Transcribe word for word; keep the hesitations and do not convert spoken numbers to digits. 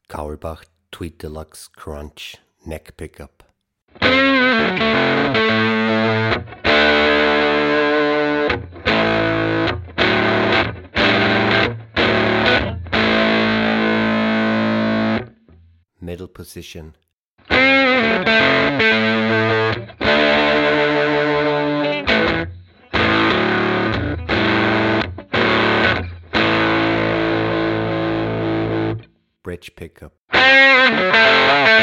Kaulbach Tweed Deluxe Crunch Neck Pickup. Middle position. Bridge pickup.